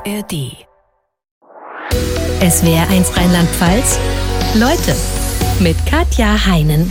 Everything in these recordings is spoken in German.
ARD. SWR1 Rheinland-Pfalz. Leute mit Katja Heinen.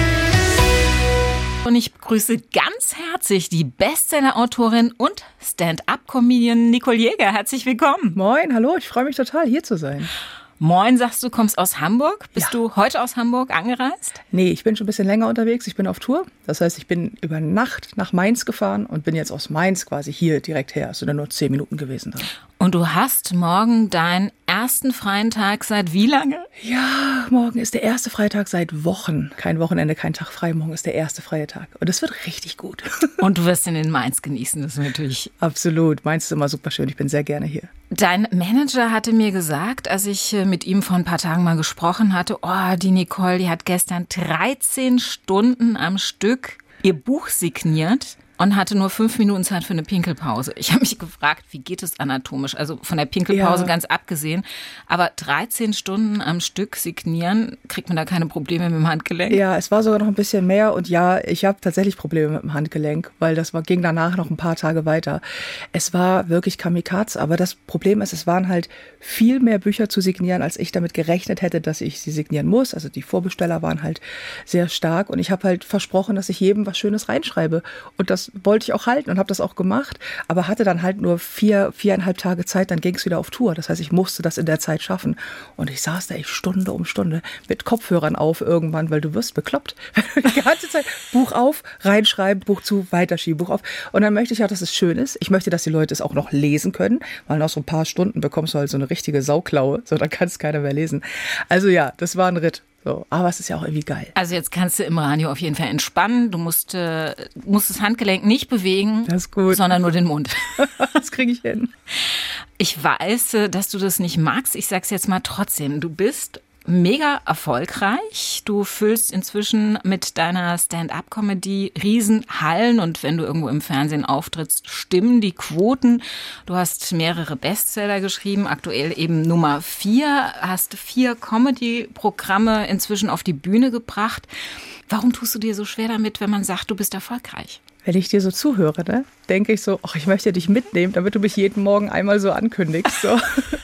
Und ich begrüße ganz herzlich die Bestseller-Autorin und Stand-up-Comedian Nicole Jäger. Herzlich willkommen. Moin, hallo, ich freue mich total, hier zu sein. Moin, sagst du, kommst aus Hamburg. Bist du heute aus Hamburg angereist? Nee, ich bin schon ein bisschen länger unterwegs. Ich bin auf Tour. Das heißt, ich bin über Nacht nach Mainz gefahren und bin jetzt aus Mainz quasi hier direkt her. Es sind dann nur 10 Minuten gewesen dann. Und du hast morgen deinen ersten freien Tag seit wie lange? Ja, morgen ist der erste Freitag seit Wochen. Kein Wochenende, kein Tag frei. Morgen ist der erste freie Tag. Und es wird richtig gut. Und du wirst ihn in Mainz genießen, das ist natürlich... Absolut. Mainz ist immer super schön. Ich bin sehr gerne hier. Dein Manager hatte mir gesagt, als ich mit ihm vor ein paar Tagen mal gesprochen hatte, oh, die Nicole, die hat gestern 13 Stunden am Stück ihr Buch signiert und hatte nur 5 Minuten Zeit für eine Pinkelpause. Ich habe mich gefragt, wie geht es anatomisch? Also von der Pinkelpause ganz abgesehen. Aber 13 Stunden am Stück signieren, kriegt man da keine Probleme mit dem Handgelenk? Ja, es war sogar noch ein bisschen mehr. Und ja, ich habe tatsächlich Probleme mit dem Handgelenk, weil ging danach noch ein paar Tage weiter. Es war wirklich Kamikaze. Aber das Problem ist, es waren halt viel mehr Bücher zu signieren, als ich damit gerechnet hätte, dass ich sie signieren muss. Also die Vorbesteller waren halt sehr stark. Und ich habe halt versprochen, dass ich jedem was Schönes reinschreibe. Und das wollte ich auch halten und habe das auch gemacht, aber hatte dann halt nur 4,5 Tage Zeit, dann ging es wieder auf Tour. Das heißt, ich musste das in der Zeit schaffen. Und ich saß da echt Stunde um Stunde mit Kopfhörern auf irgendwann, weil du wirst bekloppt. Die ganze Zeit Buch auf, reinschreiben, Buch zu, weiterschieben, Buch auf. Und dann möchte ich auch, dass es schön ist. Ich möchte, dass die Leute es auch noch lesen können, weil nach so ein paar Stunden bekommst du halt so eine richtige Sauklaue, so dann kann es keiner mehr lesen. Also ja, das war ein Ritt. So, aber es ist ja auch irgendwie geil. Also jetzt kannst du im Radio auf jeden Fall entspannen. Du musst das Handgelenk nicht bewegen, das ist gut, sondern nur den Mund. Das kriege ich hin. Ich weiß, dass du das nicht magst. Ich sag's jetzt mal trotzdem. Du bist mega erfolgreich. Du füllst inzwischen mit deiner Stand-up-Comedy Riesenhallen und wenn du irgendwo im Fernsehen auftrittst, stimmen die Quoten. Du hast mehrere Bestseller geschrieben, aktuell eben Nummer 4, hast 4 Comedy-Programme inzwischen auf die Bühne gebracht. Warum tust du dir so schwer damit, wenn man sagt, du bist erfolgreich? Wenn ich dir so zuhöre, ne, denke ich so, ach, ich möchte dich mitnehmen, damit du mich jeden Morgen einmal so ankündigst. So.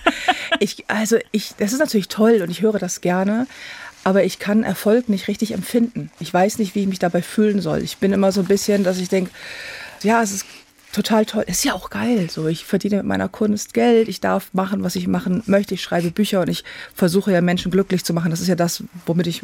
Das ist natürlich toll und ich höre das gerne, aber ich kann Erfolg nicht richtig empfinden. Ich weiß nicht, wie ich mich dabei fühlen soll. Ich bin immer so ein bisschen, dass ich denke, ja, es ist total toll. Ist ja auch geil. So, ich verdiene mit meiner Kunst Geld. Ich darf machen, was ich machen möchte. Ich schreibe Bücher und ich versuche ja Menschen glücklich zu machen. Das ist ja das, womit ich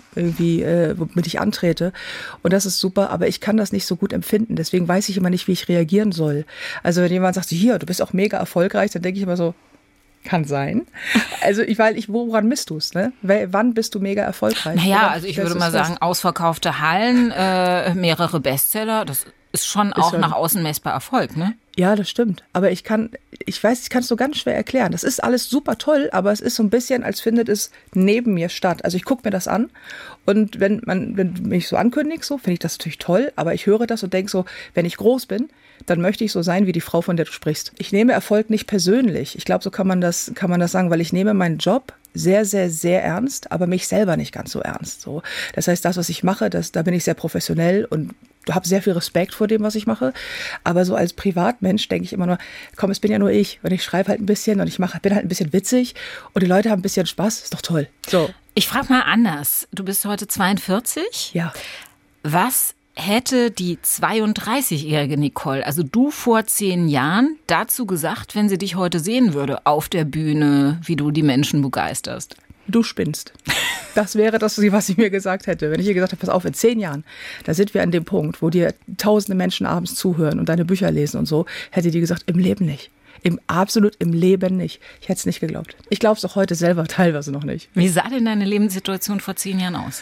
antrete. Und das ist super. Aber ich kann das nicht so gut empfinden. Deswegen weiß ich immer nicht, wie ich reagieren soll. Also wenn jemand sagt, hier, du bist auch mega erfolgreich, dann denke ich immer so, kann sein. Also woran misst du es? Ne? Wann bist du mega erfolgreich? Naja, also ich würde mal sagen, ausverkaufte Hallen, mehrere Bestseller, das ist schon auch nach außen messbar Erfolg, ne? Ja, das stimmt. Aber ich kann es so ganz schwer erklären. Das ist alles super toll, aber es ist so ein bisschen, als findet es neben mir statt. Also ich gucke mir das an und wenn du mich so ankündigst, so finde ich das natürlich toll, aber ich höre das und denke so, wenn ich groß bin, dann möchte ich so sein wie die Frau, von der du sprichst. Ich nehme Erfolg nicht persönlich. Ich glaube, so kann man das sagen, weil ich nehme meinen Job sehr, sehr, sehr ernst, aber mich selber nicht ganz so ernst. So. Das heißt, das, was ich mache, da bin ich sehr professionell und habe sehr viel Respekt vor dem, was ich mache. Aber so als Privatmensch denke ich immer nur, komm, es bin ja nur ich. Und ich schreibe halt ein bisschen und bin halt ein bisschen witzig und die Leute haben ein bisschen Spaß. Ist doch toll. So. Ich frage mal anders. Du bist heute 42? Ja. Was hätte die 32-jährige Nicole, also du vor 10 Jahren, dazu gesagt, wenn sie dich heute sehen würde auf der Bühne, wie du die Menschen begeisterst? Du spinnst. Das wäre das, was ich mir gesagt hätte. Wenn ich ihr gesagt hätte, pass auf, in 10 Jahren, da sind wir an dem Punkt, wo dir tausende Menschen abends zuhören und deine Bücher lesen und so, hätte die gesagt, im Leben nicht. Absolut im Leben nicht. Ich hätte es nicht geglaubt. Ich glaube es auch heute selber teilweise noch nicht. Wie sah denn deine Lebenssituation vor 10 Jahren aus?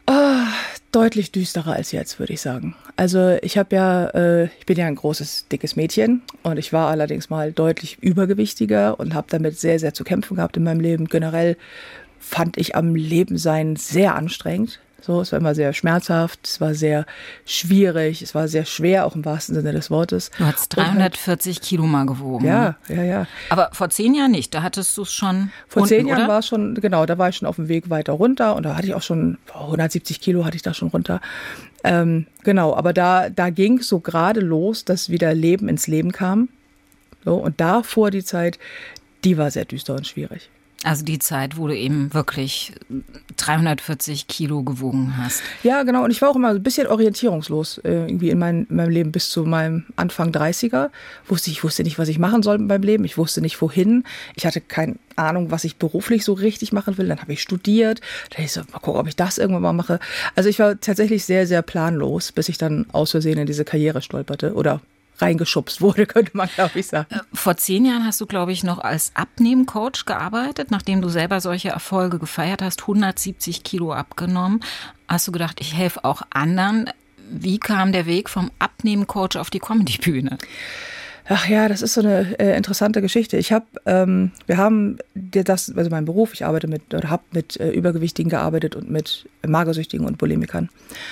Deutlich düsterer als jetzt, würde ich sagen. Also ich bin ja ein großes, dickes Mädchen und ich war allerdings mal deutlich übergewichtiger und habe damit sehr, sehr zu kämpfen gehabt in meinem Leben. Generell fand ich am Leben sein sehr anstrengend. So, es war immer sehr schmerzhaft, es war sehr schwierig, es war sehr schwer, auch im wahrsten Sinne des Wortes. Du hast 340 Kilo mal gewogen. Ja, ne? ja. Aber vor 10 Jahren nicht, da hattest du es schon Vor 10 Jahren oder? war es schon, genau, da war ich schon auf dem Weg weiter runter und da hatte ich auch schon, 170 Kilo hatte ich da schon runter. Genau, aber da ging es so gerade los, dass wieder Leben ins Leben kam. So, und davor die Zeit, die war sehr düster und schwierig. Also die Zeit, wo du eben wirklich 340 Kilo gewogen hast. Ja, genau. Und ich war auch immer ein bisschen orientierungslos irgendwie in meinem Leben bis zu meinem Anfang 30er. Ich wusste nicht, was ich machen soll in meinem Leben. Ich wusste nicht, wohin. Ich hatte keine Ahnung, was ich beruflich so richtig machen will. Dann habe ich studiert. Dann habe ich so, mal gucken, ob ich das irgendwann mal mache. Also ich war tatsächlich sehr, sehr planlos, bis ich dann aus Versehen in diese Karriere stolperte oder reingeschubst wurde, könnte man, glaube ich, sagen. Vor 10 Jahren hast du, glaube ich, noch als Abnehmcoach gearbeitet, nachdem du selber solche Erfolge gefeiert hast, 170 Kilo abgenommen. Hast du gedacht, ich helfe auch anderen. Wie kam der Weg vom Abnehmcoach auf die Comedybühne? Ach ja, das ist so eine interessante Geschichte. Wir haben das, also mein Beruf, ich arbeite habe mit Übergewichtigen gearbeitet und mit Magersüchtigen und Bulimikern.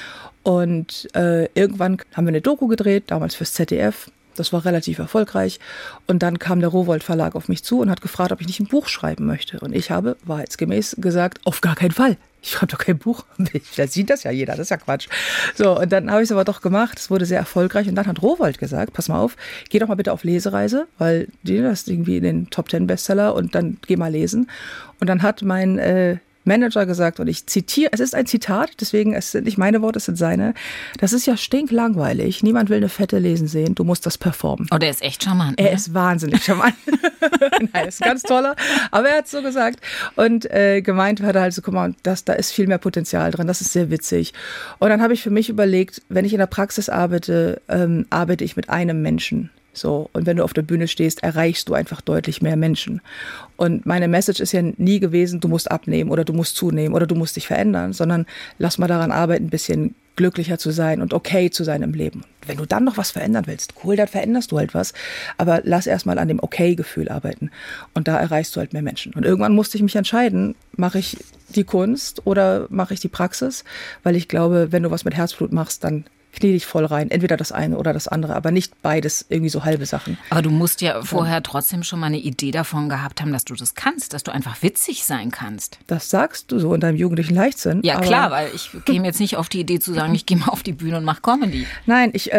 Und irgendwann haben wir eine Doku gedreht, damals fürs ZDF. Das war relativ erfolgreich. Und dann kam der Rowohlt Verlag auf mich zu und hat gefragt, ob ich nicht ein Buch schreiben möchte. Und ich habe wahrheitsgemäß gesagt, auf gar keinen Fall. Ich schreibe doch kein Buch. Da sieht das ja jeder, das ist ja Quatsch. So, und dann habe ich es aber doch gemacht. Es wurde sehr erfolgreich. Und dann hat Rowohlt gesagt, pass mal auf, geh doch mal bitte auf Lesereise, weil das ist irgendwie in den Top 10 Bestseller und dann geh mal lesen. Und dann hat mein Manager gesagt, und ich zitiere, es ist ein Zitat, deswegen, es sind nicht meine Worte, es sind seine. Das ist ja stinklangweilig. Niemand will eine Fette lesen sehen. Du musst das performen. Oh, der ist echt charmant. Er ist wahnsinnig charmant. Nein, ist ein ganz toller. Aber er hat es so gesagt. Und gemeint hat er halt so, guck mal, da ist viel mehr Potenzial drin. Das ist sehr witzig. Und dann habe ich für mich überlegt, wenn ich in der Praxis arbeite, arbeite ich mit einem Menschen. So, und wenn du auf der Bühne stehst, erreichst du einfach deutlich mehr Menschen. Und meine Message ist ja nie gewesen, du musst abnehmen oder du musst zunehmen oder du musst dich verändern, sondern lass mal daran arbeiten, ein bisschen glücklicher zu sein und okay zu sein im Leben. Wenn du dann noch was verändern willst, cool, dann veränderst du halt was. Aber lass erstmal an dem Okay-Gefühl arbeiten. Und da erreichst du halt mehr Menschen. Und irgendwann musste ich mich entscheiden, mache ich die Kunst oder mache ich die Praxis? Weil ich glaube, wenn du was mit Herzblut machst, dann knie dich voll rein. Entweder das eine oder das andere, aber nicht beides, irgendwie so halbe Sachen. Aber du musst ja vorher trotzdem schon mal eine Idee davon gehabt haben, dass du das kannst, dass du einfach witzig sein kannst. Das sagst du so in deinem jugendlichen Leichtsinn. Ja, klar, weil ich käme jetzt nicht auf die Idee zu sagen, ich gehe mal auf die Bühne und mache Comedy. Nein, ich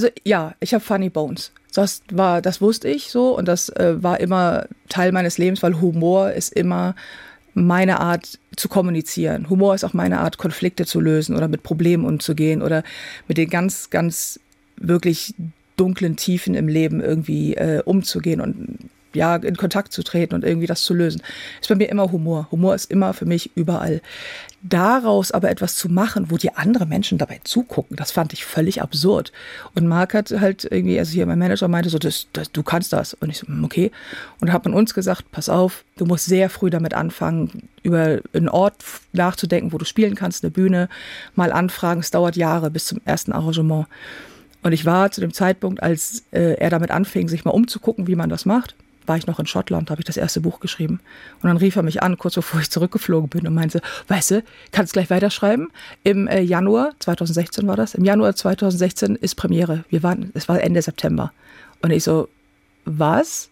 habe Funny Bones. Das wusste ich so und das war immer Teil meines Lebens, weil Humor ist immer meine Art zu kommunizieren. Humor ist auch meine Art, Konflikte zu lösen oder mit Problemen umzugehen oder mit den ganz, ganz wirklich dunklen Tiefen im Leben irgendwie umzugehen und ja, in Kontakt zu treten und irgendwie das zu lösen. Ist bei mir immer Humor. Humor ist immer für mich überall. Daraus aber etwas zu machen, wo die anderen Menschen dabei zugucken, das fand ich völlig absurd. Und Marc hat halt irgendwie, also hier mein Manager meinte so, du kannst das. Und ich so, okay. Und hat man uns gesagt, pass auf, du musst sehr früh damit anfangen, über einen Ort nachzudenken, wo du spielen kannst, eine Bühne, mal anfragen. Es dauert Jahre bis zum ersten Arrangement. Und ich war zu dem Zeitpunkt, als er damit anfing, sich mal umzugucken, wie man das macht, war ich noch in Schottland, habe ich das erste Buch geschrieben. Und dann rief er mich an, kurz bevor ich zurückgeflogen bin und meinte, weißt du, kannst gleich weiterschreiben. Im Januar 2016 war das. Im Januar 2016 ist Premiere. Es war Ende September. Und ich so, was?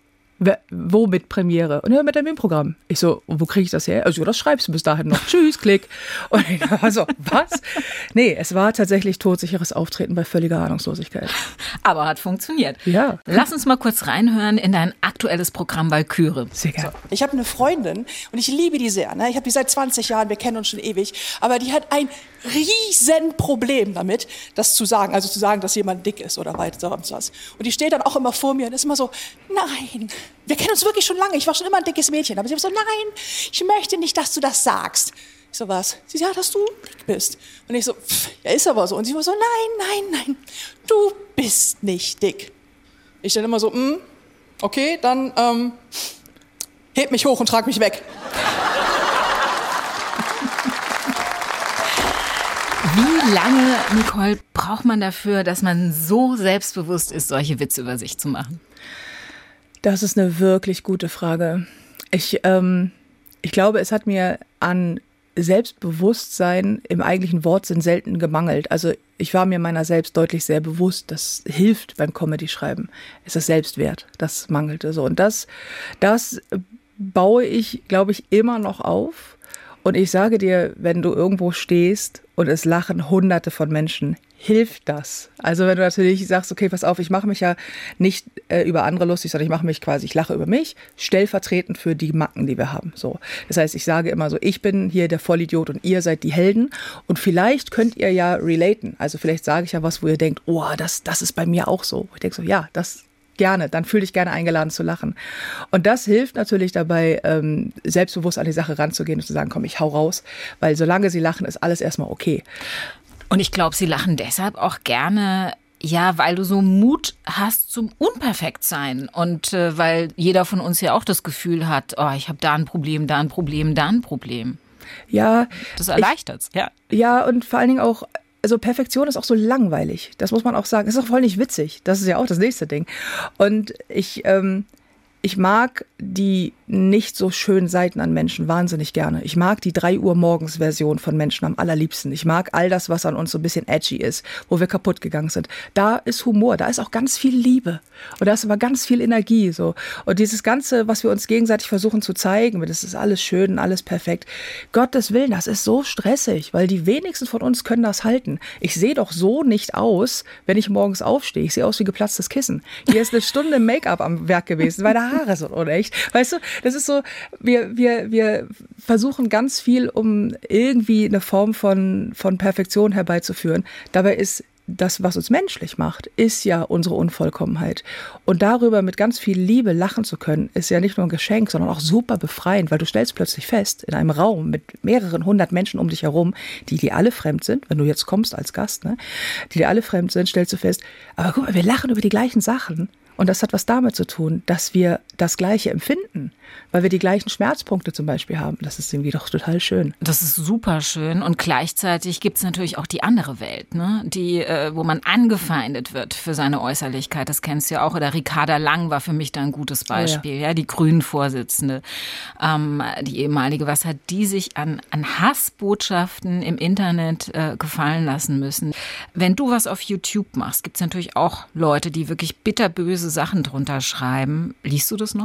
Wo mit Premiere? Und ja, mit dem Bühnenprogramm. Ich so, wo kriege ich das her? Also, das schreibst du bis dahin noch. Tschüss, klick. Und ich war so, was? Nee, es war tatsächlich todsicheres Auftreten bei völliger Ahnungslosigkeit. Aber hat funktioniert. Ja. Lass uns mal kurz reinhören in dein aktuelles Programm Walküre. Sehr gerne. So, ich habe eine Freundin und ich liebe die sehr. Ne? Ich habe die seit 20 Jahren, wir kennen uns schon ewig. Aber die hat ein riesen Problem damit, das zu sagen. Also zu sagen, dass jemand dick ist oder weiter sonst was. Und die steht dann auch immer vor mir und ist immer so, nein, wir kennen uns wirklich schon lange. Ich war schon immer ein dickes Mädchen. Aber sie war so, nein, ich möchte nicht, dass du das sagst. Ich so, was? Sie sagt, ja, dass du dick bist. Und ich so, ja, ist aber so. Und sie war so, nein, du bist nicht dick. Ich dann immer so, okay, dann heb mich hoch und trag mich weg. Wie lange, Nicole, braucht man dafür, dass man so selbstbewusst ist, solche Witze über sich zu machen? Das ist eine wirklich gute Frage. Ich glaube, es hat mir an Selbstbewusstsein im eigentlichen Wortsinn selten gemangelt. Also ich war mir meiner selbst deutlich sehr bewusst. Das hilft beim Comedy-Schreiben. Es ist Selbstwert. Das mangelte so. Und das baue ich, glaube ich, immer noch auf. Und ich sage dir, wenn du irgendwo stehst und es lachen Hunderte von Menschen, hilft das. Also wenn du natürlich sagst, okay, pass auf, ich mache mich ja nicht über andere lustig, sondern ich lache über mich, stellvertretend für die Macken, die wir haben. So. Das heißt, ich sage immer so, ich bin hier der Vollidiot und ihr seid die Helden. Und vielleicht könnt ihr ja relaten. Also vielleicht sage ich ja was, wo ihr denkt, oh, das ist bei mir auch so. Ich denke so, ja, das gerne, dann fühle dich gerne eingeladen zu lachen. Und das hilft natürlich dabei, selbstbewusst an die Sache ranzugehen und zu sagen, komm, ich hau raus, weil solange sie lachen, ist alles erstmal okay. Und ich glaube, sie lachen deshalb auch gerne, ja, weil du so Mut hast zum Unperfektsein und weil jeder von uns ja auch das Gefühl hat, oh, ich habe da ein Problem, da ein Problem, da ein Problem. Ja. Das erleichtert's, ja. Ja, und vor allen Dingen auch, also Perfektion ist auch so langweilig. Das muss man auch sagen. Das ist auch voll nicht witzig. Das ist ja auch das nächste Ding. Und ich mag die nicht so schönen Seiten an Menschen wahnsinnig gerne. Ich mag die 3 Uhr morgens Version von Menschen am allerliebsten. Ich mag all das, was an uns so ein bisschen edgy ist, wo wir kaputt gegangen sind. Da ist Humor, da ist auch ganz viel Liebe. Und da ist aber ganz viel Energie, so. Und dieses Ganze, was wir uns gegenseitig versuchen zu zeigen, das ist alles schön, alles perfekt. Gottes Willen, das ist so stressig, weil die wenigsten von uns können das halten. Ich sehe doch so nicht aus, wenn ich morgens aufstehe. Ich sehe aus wie geplatztes Kissen. Hier ist eine Stunde Make-up am Werk gewesen, weil der Haare sind unecht. Weißt du, das ist so, wir versuchen ganz viel, um irgendwie eine Form von Perfektion herbeizuführen. Dabei ist das, was uns menschlich macht, ist ja unsere Unvollkommenheit. Und darüber mit ganz viel Liebe lachen zu können, ist ja nicht nur ein Geschenk, sondern auch super befreiend, weil du stellst plötzlich fest, in einem Raum mit mehreren 100 Menschen um dich herum, die alle fremd sind, wenn du jetzt kommst als Gast, ne, die alle fremd sind, stellst du fest, aber guck mal, wir lachen über die gleichen Sachen. Und das hat was damit zu tun, dass wir das Gleiche empfinden, weil wir die gleichen Schmerzpunkte zum Beispiel haben. Das ist irgendwie doch total schön. Das ist super schön und gleichzeitig gibt es natürlich auch die andere Welt, ne? Die, wo man angefeindet wird für seine Äußerlichkeit. Das kennst du ja auch. Oder Ricarda Lang war für mich da ein gutes Beispiel, ja, die Grünen-Vorsitzende, die ehemalige. Was hat die sich an Hassbotschaften im Internet gefallen lassen müssen? Wenn du was auf YouTube machst, gibt es natürlich auch Leute, die wirklich bitterböse Sachen drunter schreiben. Liest du das noch?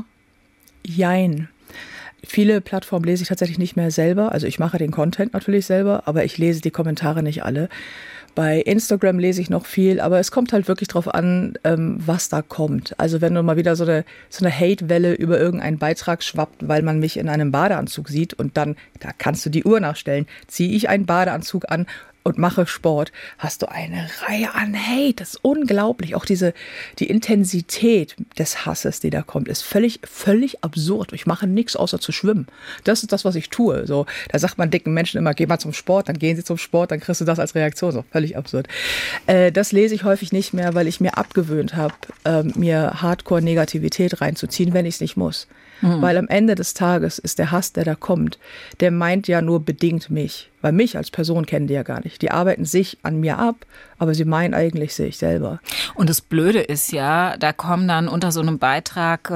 Jein. Viele Plattformen lese ich tatsächlich nicht mehr selber. Also ich mache den Content natürlich selber, aber ich lese die Kommentare nicht alle. Bei Instagram lese ich noch viel, aber es kommt halt wirklich drauf an, was da kommt. Also wenn du mal wieder so eine Hate-Welle über irgendeinen Beitrag schwappt, weil man mich in einem Badeanzug sieht und dann, da kannst du die Uhr nachstellen, ziehe ich einen Badeanzug an und mache Sport, hast du eine Reihe an Hate. Das ist unglaublich. Auch die Intensität des Hasses, die da kommt, ist völlig absurd. Ich mache nichts außer zu schwimmen. Das ist das, was ich tue. So, da sagt man dicken Menschen immer, geh mal zum Sport, dann gehen sie zum Sport, dann kriegst du das als Reaktion. So, völlig absurd. Das lese ich häufig nicht mehr, weil ich mir abgewöhnt habe, mir Hardcore-Negativität reinzuziehen, wenn ich es nicht muss. Weil am Ende des Tages ist der Hass, der da kommt, der meint ja nur bedingt mich. Weil mich als Person kennen die ja gar nicht. Die arbeiten sich an mir ab, aber sie meinen eigentlich sich selber. Und das Blöde ist ja, da kommen dann unter so einem Beitrag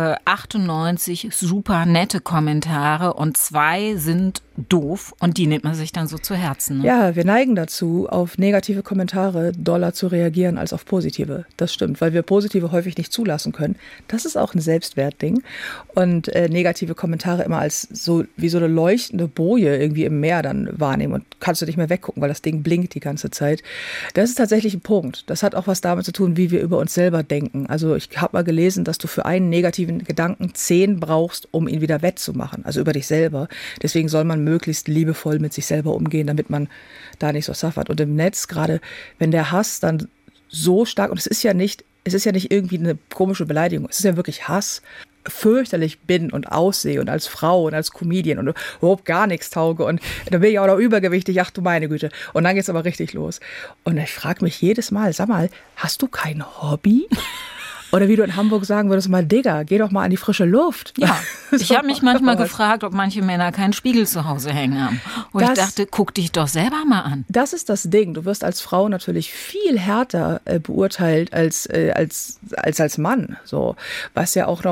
98 super nette Kommentare und 2 sind doof und die nimmt man sich dann so zu Herzen. Ne? Ja, wir neigen dazu, auf negative Kommentare doller zu reagieren als auf positive. Das stimmt, weil wir positive häufig nicht zulassen können. Das ist auch ein Selbstwertding. Und negative Kommentare immer als so wie so eine leuchtende Boje irgendwie im Meer dann wahrnehmen und kannst du nicht mehr weggucken, weil das Ding blinkt die ganze Zeit. Das ist tatsächlich ein Punkt. Das hat auch was damit zu tun, wie wir über uns selber denken. Also ich habe mal gelesen, dass du für einen negativen Gedanken 10 brauchst, um ihn wieder wettzumachen. Also über dich selber. Deswegen soll man möglichst liebevoll mit sich selber umgehen, damit man da nicht so suffert. Und im Netz, gerade wenn der Hass dann so stark, und es ist ja nicht irgendwie eine komische Beleidigung, es ist ja wirklich Hass, fürchterlich bin und aussehe und als Frau und als Comedian und überhaupt gar nichts tauge und dann bin ich auch noch übergewichtig, ach du meine Güte. Und dann geht's aber richtig los. Und ich frage mich jedes Mal, sag mal, hast du kein Hobby? Oder wie du in Hamburg sagen würdest, mal Digga, geh doch mal an die frische Luft. Ja, ich habe mich manchmal gefragt, ob manche Männer keinen Spiegel zu Hause hängen haben. Und ich dachte, guck dich doch selber mal an. Das ist das Ding. Du wirst als Frau natürlich viel härter beurteilt als Mann. So, was ja auch noch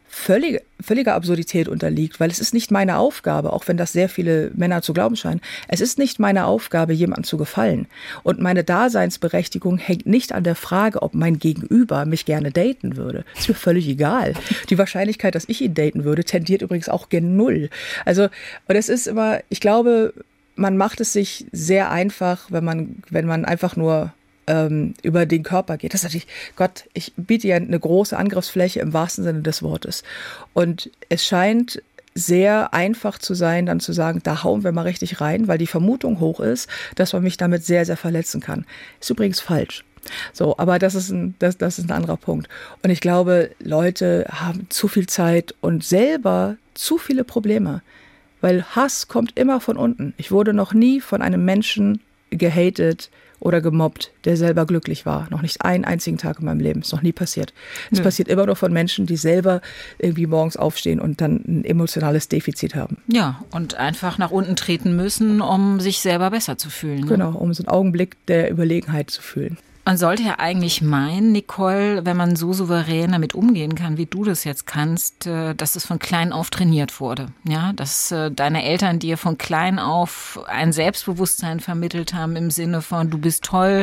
völliger Absurdität unterliegt, weil es ist nicht meine Aufgabe, auch wenn das sehr viele Männer zu glauben scheinen, es ist nicht meine Aufgabe, jemandem zu gefallen. Und meine Daseinsberechtigung hängt nicht an der Frage, ob mein Gegenüber mich gerne daten würde. Das ist mir völlig egal. Die Wahrscheinlichkeit, dass ich ihn daten würde, tendiert übrigens auch gen Null. Also, und es ist immer, ich glaube, man macht es sich sehr einfach, wenn man einfach nur über den Körper geht. Das ist natürlich, Gott, ich biete ja eine große Angriffsfläche im wahrsten Sinne des Wortes. Und es scheint sehr einfach zu sein, dann zu sagen, da hauen wir mal richtig rein, weil die Vermutung hoch ist, dass man mich damit sehr, sehr verletzen kann. Ist übrigens falsch. So, aber das ist ein anderer Punkt. Und ich glaube, Leute haben zu viel Zeit und selber zu viele Probleme. Weil Hass kommt immer von unten. Ich wurde noch nie von einem Menschen gehatet oder gemobbt, der selber glücklich war. Noch nicht einen einzigen Tag in meinem Leben. Ist noch nie passiert. Es passiert immer nur von Menschen, die selber irgendwie morgens aufstehen und dann ein emotionales Defizit haben. Ja, und einfach nach unten treten müssen, um sich selber besser zu fühlen. Ne? Genau, um so einen Augenblick der Überlegenheit zu fühlen. Man sollte ja eigentlich meinen, Nicole, wenn man so souverän damit umgehen kann, wie du das jetzt kannst, dass es von klein auf trainiert wurde. Ja, dass deine Eltern dir von klein auf ein Selbstbewusstsein vermittelt haben im Sinne von, du bist toll,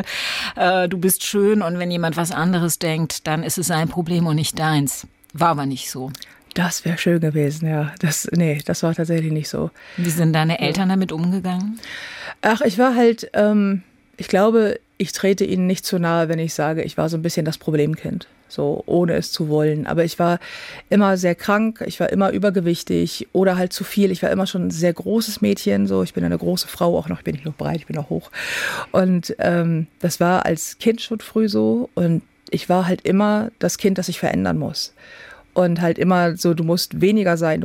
du bist schön und wenn jemand was anderes denkt, dann ist es sein Problem und nicht deins. War aber nicht so. Das wäre schön gewesen, ja. Das war tatsächlich nicht so. Wie sind deine Eltern damit umgegangen? Ach, ich war halt, ich glaube, ich trete ihnen nicht zu nahe, wenn ich sage, ich war so ein bisschen das Problemkind, so ohne es zu wollen. Aber ich war immer sehr krank, ich war immer übergewichtig oder halt zu viel. Ich war immer schon ein sehr großes Mädchen, so ich bin eine große Frau, auch noch, ich bin nicht nur breit, ich bin auch hoch. Und das war als Kind schon früh so und ich war halt immer das Kind, das sich verändern muss. Und halt immer so, du musst weniger sein,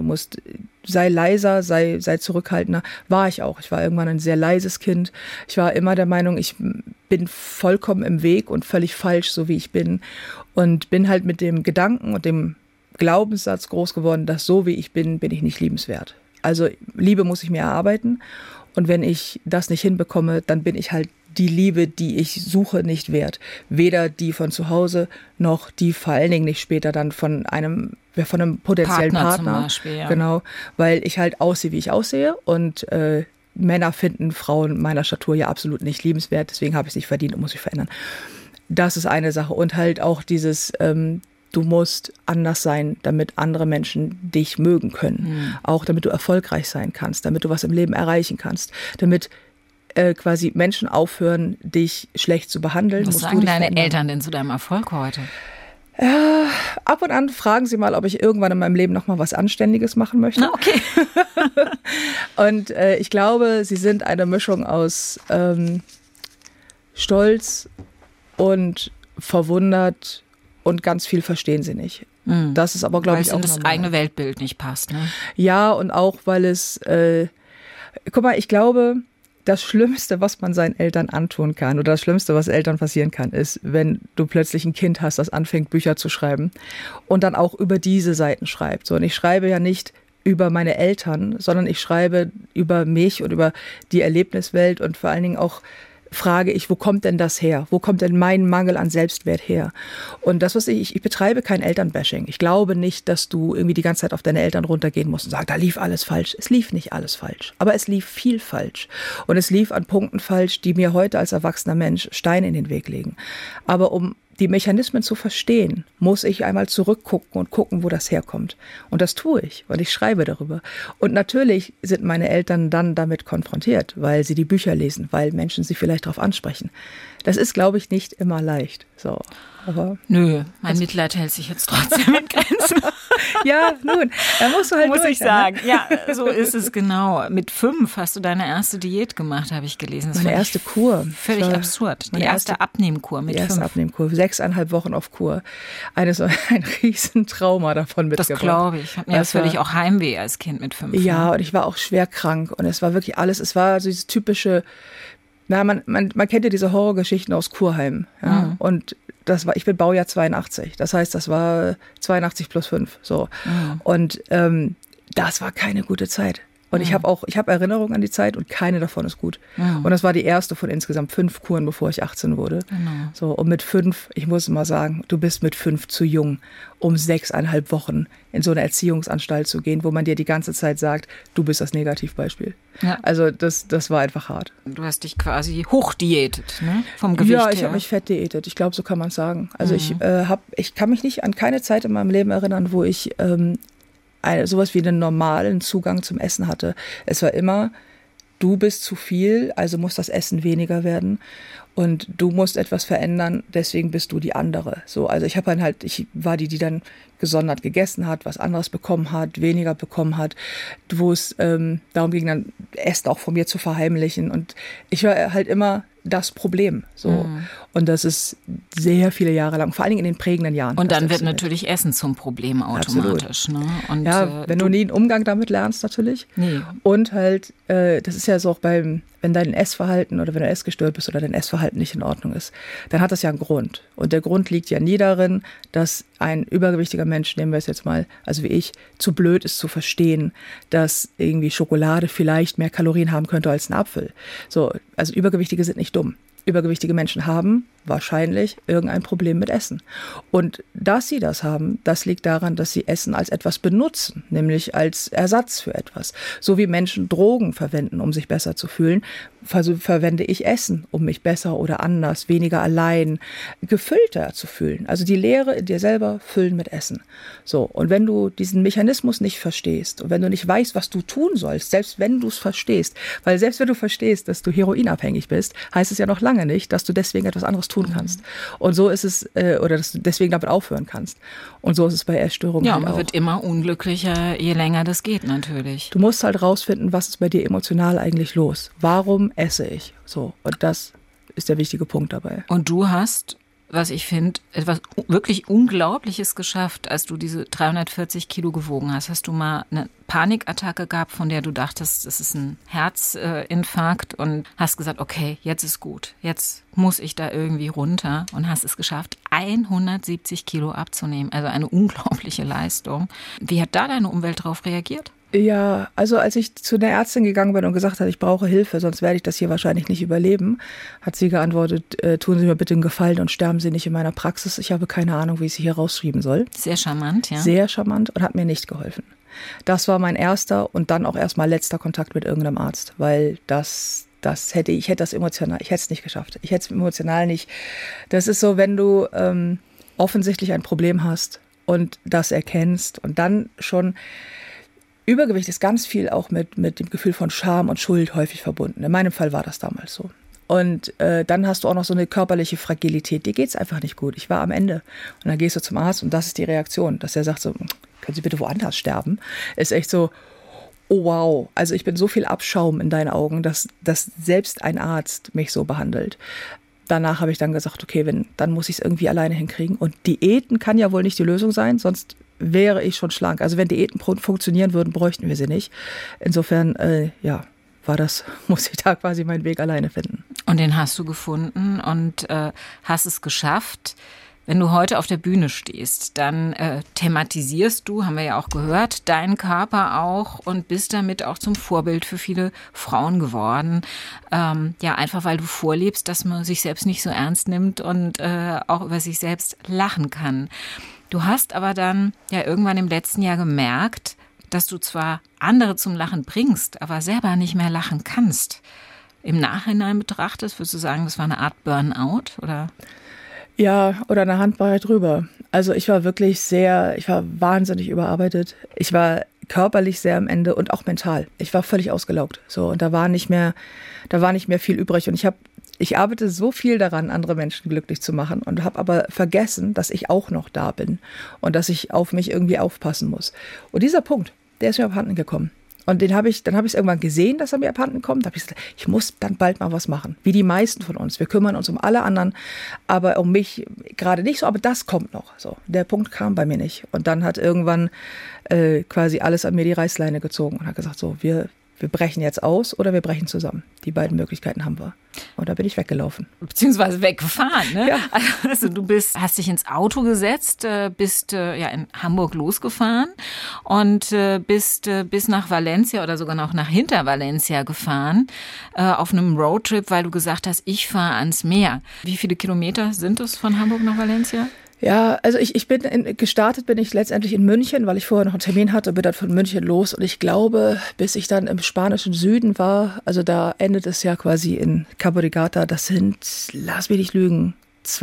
sei leiser, sei zurückhaltender. War ich auch. Ich war irgendwann ein sehr leises Kind. Ich war immer der Meinung, ich bin vollkommen im Weg und völlig falsch, so wie ich bin. Und bin halt mit dem Gedanken und dem Glaubenssatz groß geworden, dass so wie ich bin ich nicht liebenswert. Also Liebe muss ich mir erarbeiten. Und wenn ich das nicht hinbekomme, dann bin ich halt die Liebe, die ich suche, nicht wert. Weder die von zu Hause, noch die vor allen Dingen nicht später dann von einem potenziellen Partner. Zum Beispiel, ja. Genau, weil ich halt aussehe, wie ich aussehe und Männer finden Frauen meiner Statur ja absolut nicht liebenswert, deswegen habe ich es nicht verdient und muss mich verändern. Das ist eine Sache und halt auch dieses du musst anders sein, damit andere Menschen dich mögen können. Auch damit du erfolgreich sein kannst, damit du was im Leben erreichen kannst, damit quasi Menschen aufhören, dich schlecht zu behandeln. Was sagen deine Eltern denn zu deinem Erfolg heute? Ab und an fragen sie mal, ob ich irgendwann in meinem Leben noch mal was Anständiges machen möchte. Okay. Und ich glaube, sie sind eine Mischung aus Stolz und verwundert und ganz viel verstehen sie nicht. Das ist aber, glaube ich, auch weil das eigene Weltbild nicht passt, ne? Ja, und auch, weil es guck mal, ich glaube, das Schlimmste, was man seinen Eltern antun kann oder das Schlimmste, was Eltern passieren kann, ist, wenn du plötzlich ein Kind hast, das anfängt, Bücher zu schreiben und dann auch über diese Seiten schreibt. So, und ich schreibe ja nicht über meine Eltern, sondern ich schreibe über mich und über die Erlebniswelt und vor allen Dingen auch frage ich, wo kommt denn das her? Wo kommt denn mein Mangel an Selbstwert her? Und das, was ich betreibe kein Elternbashing. Ich glaube nicht, dass du irgendwie die ganze Zeit auf deine Eltern runtergehen musst und sagen, da lief alles falsch. Es lief nicht alles falsch, aber es lief viel falsch. Und es lief an Punkten falsch, die mir heute als erwachsener Mensch Steine in den Weg legen. Aber um die Mechanismen zu verstehen, muss ich einmal zurückgucken und gucken, wo das herkommt. Und das tue ich, weil ich schreibe darüber. Und natürlich sind meine Eltern dann damit konfrontiert, weil sie die Bücher lesen, weil Menschen sie vielleicht darauf ansprechen. Das ist, glaube ich, nicht immer leicht. So, aber nö, mein Mitleid hält sich jetzt trotzdem in Grenzen. Ja, nun, da musst du halt muss durch, ich sagen. Ne? Ja, so ist es genau. Mit 5 hast du deine erste Diät gemacht, habe ich gelesen. Das meine erste Kur. Völlig absurd. Die erste Abnehmkur mit 5. Die erste Abnehmkur. 6,5 Wochen auf Kur. Ein Riesentrauma davon mitgebracht. Das glaube ich. Ich hatte ja völlig auch Heimweh als Kind mit 5. Ja, und ich war auch schwer krank. Und es war wirklich alles, es war so dieses typische, man kennt ja diese Horrorgeschichten aus Kurheim. Ja? Und ich bin Baujahr 82. Das heißt, das war 82 plus 5. So. Und das war keine gute Zeit. Und ich habe Erinnerungen an die Zeit und keine davon ist gut. Und das war die erste von insgesamt 5 Kuren, bevor ich 18 wurde. Genau. So, und mit 5, ich muss mal sagen, du bist mit 5 zu jung, um 6,5 Wochen in so eine Erziehungsanstalt zu gehen, wo man dir die ganze Zeit sagt, du bist das Negativbeispiel. Ja. Also das war einfach hart. Du hast dich quasi hochdiätet, ne? Vom Gewicht her. Ja, ich habe mich fett diätet. Ich glaube, so kann man es sagen. Also ich kann mich nicht an keine Zeit in meinem Leben erinnern, wo ich sowas wie einen normalen Zugang zum Essen hatte. Es war immer, du bist zu viel, also muss das Essen weniger werden und du musst etwas verändern, deswegen bist du die andere. So, also ich war die dann gesondert gegessen hat, was anderes bekommen hat, weniger bekommen hat, wo es darum ging, dann Essen auch von mir zu verheimlichen. Und ich war halt immer das Problem. So. Und das ist sehr viele Jahre lang, vor allen Dingen in den prägenden Jahren. Und dann wird natürlich Essen zum Problem automatisch. Ne? Und, ja, wenn du nie einen Umgang damit lernst natürlich. Nee. Und halt, das ist ja so auch wenn dein Essverhalten oder wenn du essgestört bist oder dein Essverhalten nicht in Ordnung ist, dann hat das ja einen Grund. Und der Grund liegt ja nie darin, dass ein übergewichtiger Mensch, nehmen wir es jetzt mal, also wie ich, zu blöd ist zu verstehen, dass irgendwie Schokolade vielleicht mehr Kalorien haben könnte als ein Apfel. So, also Übergewichtige sind nicht dumm. Übergewichtige Menschen haben wahrscheinlich irgendein Problem mit Essen. Und dass sie das haben, das liegt daran, dass sie Essen als etwas benutzen, nämlich als Ersatz für etwas. So wie Menschen Drogen verwenden, um sich besser zu fühlen, verwende ich Essen, um mich besser oder anders, weniger allein, gefüllter zu fühlen. Also die Leere in dir selber füllen mit Essen. So, und wenn du diesen Mechanismus nicht verstehst und wenn du nicht weißt, was du tun sollst, selbst wenn du es verstehst, weil selbst wenn du verstehst, dass du heroinabhängig bist, heißt es ja noch lange nicht, dass du deswegen etwas anderes tun kannst. Und so ist es, oder dass du deswegen damit aufhören kannst. Und so ist es bei Essstörungen ja, halt man auch. wird immer unglücklicher, je länger das geht natürlich. Du musst halt rausfinden, was ist bei dir emotional eigentlich los? Warum esse ich? So, und das ist der wichtige Punkt dabei. Und du hast, was ich finde, etwas wirklich Unglaubliches geschafft, als du diese 340 Kilo gewogen hast. Hast du mal eine Panikattacke gehabt, von der du dachtest, das ist ein Herzinfarkt und hast gesagt, okay, jetzt ist gut, jetzt muss ich da irgendwie runter und hast es geschafft, 170 Kilo abzunehmen. Also eine unglaubliche Leistung. Wie hat da deine Umwelt darauf reagiert? Ja, also als ich zu der Ärztin gegangen bin und gesagt habe, ich brauche Hilfe, sonst werde ich das hier wahrscheinlich nicht überleben, hat sie geantwortet, tun Sie mir bitte einen Gefallen und sterben Sie nicht in meiner Praxis. Ich habe keine Ahnung, wie ich Sie hier rausschreiben soll. Sehr charmant, ja. Sehr charmant und hat mir nicht geholfen. Das war mein erster und dann auch erstmal letzter Kontakt mit irgendeinem Arzt, weil ich hätte das emotional, ich hätte es nicht geschafft. Ich hätte es emotional nicht. Das ist so, wenn du offensichtlich ein Problem hast und das erkennst und dann schon. Übergewicht ist ganz viel auch mit dem Gefühl von Scham und Schuld häufig verbunden. In meinem Fall war das damals so. Und dann hast du auch noch so eine körperliche Fragilität. Dir geht's einfach nicht gut. Ich war am Ende. Und dann gehst du zum Arzt und das ist die Reaktion, dass er sagt so, können Sie bitte woanders sterben? Ist echt so, oh wow. Also ich bin so viel Abschaum in deinen Augen, dass selbst ein Arzt mich so behandelt. Danach habe ich dann gesagt, okay, dann muss ich es irgendwie alleine hinkriegen. Und Diäten kann ja wohl nicht die Lösung sein, sonst wäre ich schon schlank. Also wenn Diäten funktionieren würden, bräuchten wir sie nicht. Insofern, muss ich da quasi meinen Weg alleine finden. Und den hast du gefunden und hast es geschafft. Wenn du heute auf der Bühne stehst, dann thematisierst du, haben wir ja auch gehört, deinen Körper auch und bist damit auch zum Vorbild für viele Frauen geworden. Ja, einfach weil du vorlebst, dass man sich selbst nicht so ernst nimmt und auch über sich selbst lachen kann. Du hast aber dann ja irgendwann im letzten Jahr gemerkt, dass du zwar andere zum Lachen bringst, aber selber nicht mehr lachen kannst. Im Nachhinein betrachtet, würdest du sagen, das war eine Art Burnout, oder? Ja, oder eine Handbreit drüber. Also ich war wahnsinnig überarbeitet. Ich war körperlich sehr am Ende und auch mental. Ich war völlig ausgelaugt. So, und da war nicht mehr viel übrig. Und ich arbeite so viel daran, andere Menschen glücklich zu machen und habe aber vergessen, dass ich auch noch da bin und dass ich auf mich irgendwie aufpassen muss. Und dieser Punkt, der ist mir abhanden gekommen. Und dann habe ich es irgendwann gesehen, dass er mir abhanden kommt. Da habe ich gesagt, ich muss dann bald mal was machen. Wie die meisten von uns. Wir kümmern uns um alle anderen, aber um mich gerade nicht so. Aber das kommt noch. So, der Punkt kam bei mir nicht. Und dann hat irgendwann quasi alles an mir die Reißleine gezogen und hat gesagt, so, wir wir brechen jetzt aus oder wir brechen zusammen. Die beiden Möglichkeiten haben wir. Und da bin ich weggelaufen. Beziehungsweise weggefahren, ne? Ja. Also du hast dich ins Auto gesetzt, bist in Hamburg losgefahren und bist bis nach Valencia oder sogar noch nach hinter Valencia gefahren auf einem Roadtrip, weil du gesagt hast, ich fahre ans Meer. Wie viele Kilometer sind es von Hamburg nach Valencia? Ja, also gestartet bin ich letztendlich in München, weil ich vorher noch einen Termin hatte, bin dann von München los und ich glaube, bis ich dann im spanischen Süden war, also da endet es ja quasi in Cabo de Gata, das sind, lass mich nicht lügen,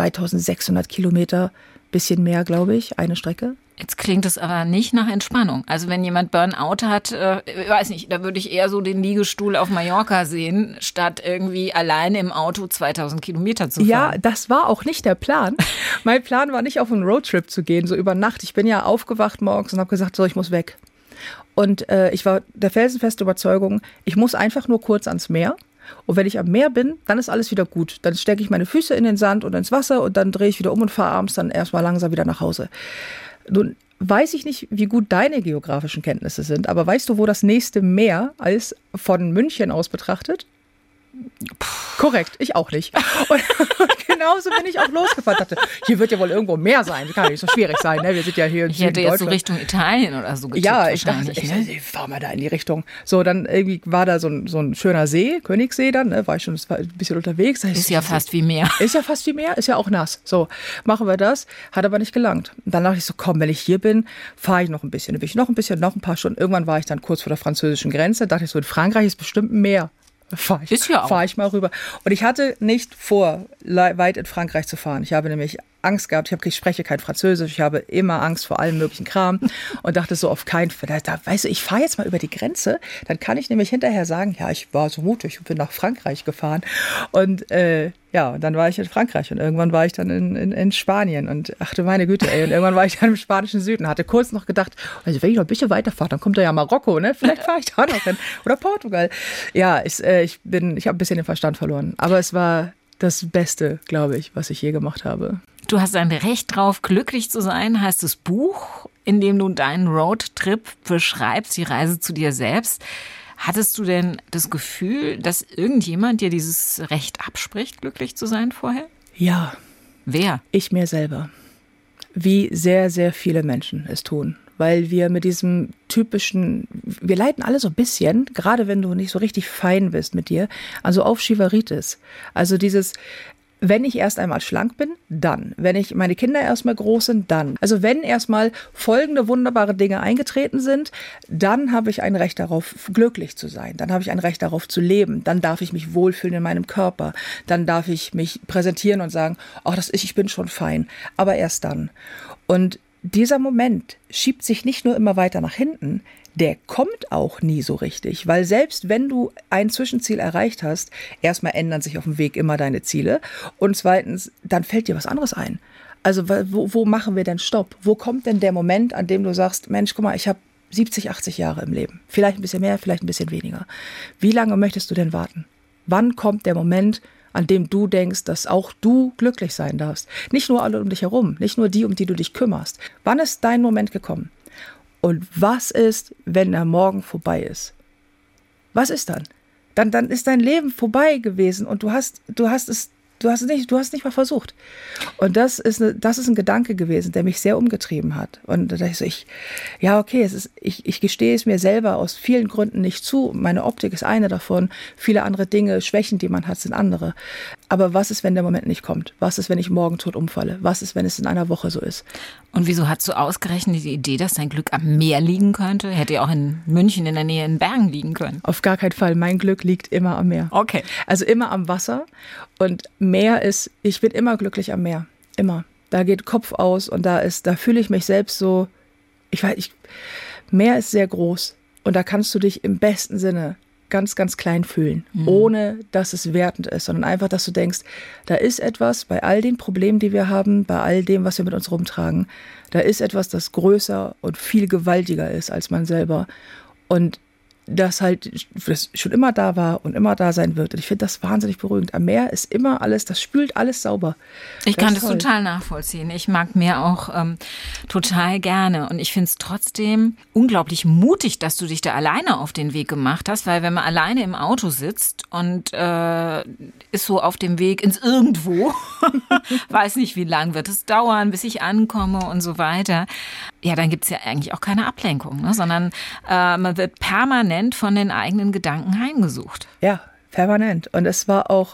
2600 Kilometer, bisschen mehr, glaube ich, eine Strecke. Jetzt klingt es aber nicht nach Entspannung. Also wenn jemand Burnout hat, ich weiß nicht, da würde ich eher so den Liegestuhl auf Mallorca sehen, statt irgendwie alleine im Auto 2000 Kilometer zu fahren. Ja, das war auch nicht der Plan. Mein Plan war nicht, auf einen Roadtrip zu gehen, so über Nacht. Ich bin ja aufgewacht morgens und habe gesagt, so, ich muss weg. Und ich war der felsenfesten Überzeugung, ich muss einfach nur kurz ans Meer. Und wenn ich am Meer bin, dann ist alles wieder gut. Dann stecke ich meine Füße in den Sand und ins Wasser und dann drehe ich wieder um und fahre abends dann erstmal langsam wieder nach Hause. Nun weiß ich nicht, wie gut deine geografischen Kenntnisse sind, aber weißt du, wo das nächste Meer ist, von München aus betrachtet? Korrekt, ich auch nicht. Und genauso bin ich auch losgefahren. Dachte, hier wird ja wohl irgendwo mehr sein. Das kann ja nicht so schwierig sein. Ne? Wir sind ja hier in Süden Deutschland. Ich hätte jetzt so Richtung Italien oder so getippt. Ja, ich dachte, ich fahre mal da in die Richtung. So, dann irgendwie war da so ein schöner See, Königssee dann. Ne? War ich schon ein bisschen unterwegs. Ist ja fast wie Meer. Ist ja fast wie Meer, ist ja auch nass. So, machen wir das. Hat aber nicht gelangt. Und dann dachte ich so, komm, wenn ich hier bin, fahre ich noch ein bisschen. Dann bin ich noch ein paar Stunden. Irgendwann war ich dann kurz vor der französischen Grenze. Dachte ich so, in Frankreich ist bestimmt ein Meer. Fahr ich mal rüber. Und ich hatte nicht vor, weit in Frankreich zu fahren. Ich habe nämlich Angst gehabt. Ich spreche kein Französisch. Ich habe immer Angst vor allem möglichen Kram und dachte so auf keinen Fall. Weißt du, ich fahre jetzt mal über die Grenze. Dann kann ich nämlich hinterher sagen, ja, ich war so mutig und bin nach Frankreich gefahren. Und und dann war ich in Frankreich und irgendwann war ich dann in Spanien und ach du meine Güte, ey. Und irgendwann war ich dann im spanischen Süden. Hatte kurz noch gedacht, also wenn ich noch ein bisschen weiterfahre, dann kommt da ja Marokko, ne? Vielleicht fahre ich da noch hin. Oder Portugal. Ja, ich habe ein bisschen den Verstand verloren. Aber es war das Beste, glaube ich, was ich je gemacht habe. Du hast ein Recht drauf, glücklich zu sein, heißt das Buch, in dem du deinen Roadtrip beschreibst, die Reise zu dir selbst. Hattest du denn das Gefühl, dass irgendjemand dir dieses Recht abspricht, glücklich zu sein vorher? Ja. Wer? Ich mir selber. Wie sehr, sehr viele Menschen es tun. Weil wir mit diesem wir leiden alle so ein bisschen, gerade wenn du nicht so richtig fein bist mit dir, also auf Schivaritis. Also wenn ich erst einmal schlank bin, dann. Wenn meine Kinder erstmal groß sind, dann. Also wenn erstmal folgende wunderbare Dinge eingetreten sind, dann habe ich ein Recht darauf, glücklich zu sein. Dann habe ich ein Recht darauf zu leben. Dann darf ich mich wohlfühlen in meinem Körper. Dann darf ich mich präsentieren und sagen, ich bin schon fein. Aber erst dann. Und dieser Moment schiebt sich nicht nur immer weiter nach hinten, der kommt auch nie so richtig, weil selbst wenn du ein Zwischenziel erreicht hast, erstmal ändern sich auf dem Weg immer deine Ziele und zweitens, dann fällt dir was anderes ein. Also wo machen wir denn Stopp? Wo kommt denn der Moment, an dem du sagst, Mensch, guck mal, ich habe 70, 80 Jahre im Leben, vielleicht ein bisschen mehr, vielleicht ein bisschen weniger. Wie lange möchtest du denn warten? Wann kommt der Moment, an dem du denkst, dass auch du glücklich sein darfst? Nicht nur alle um dich herum, nicht nur die, um die du dich kümmerst. Wann ist dein Moment gekommen? Und was ist, wenn der Morgen vorbei ist? Was ist dann? Dann ist dein Leben vorbei gewesen und du hast nicht mal versucht. Und das ist ein Gedanke gewesen, der mich sehr umgetrieben hat. Und da dachte ich ich gestehe es mir selber aus vielen Gründen nicht zu. Meine Optik ist eine davon. Viele andere Dinge, Schwächen, die man hat, sind andere. Aber was ist, wenn der Moment nicht kommt? Was ist, wenn ich morgen tot umfalle? Was ist, wenn es in einer Woche so ist? Und wieso hast du ausgerechnet die Idee, dass dein Glück am Meer liegen könnte? Hätte ja auch in München in der Nähe in Bergen liegen können. Auf gar keinen Fall. Mein Glück liegt immer am Meer. Okay. Also immer am Wasser. Und Meer ich bin immer glücklich am Meer. Immer. Da geht Kopf aus und da fühle ich mich selbst so, Meer ist sehr groß und da kannst du dich im besten Sinne ganz, ganz klein fühlen, ohne dass es wertend ist, sondern einfach, dass du denkst, da ist etwas bei all den Problemen, die wir haben, bei all dem, was wir mit uns rumtragen, da ist etwas, das größer und viel gewaltiger ist als man selber. Und das halt das schon immer da war und immer da sein wird. Und ich finde das wahnsinnig beruhigend. Am Meer ist immer alles, das spült alles sauber. Ich kann das total nachvollziehen. Ich mag Meer auch total gerne. Und ich finde es trotzdem unglaublich mutig, dass du dich da alleine auf den Weg gemacht hast. Weil wenn man alleine im Auto sitzt und ist so auf dem Weg ins Irgendwo, weiß nicht, wie lang wird es dauern, bis ich ankomme und so weiter. Ja, dann gibt es ja eigentlich auch keine Ablenkung, ne? Sondern man wird permanent von den eigenen Gedanken heimgesucht. Ja, permanent. Und es war auch,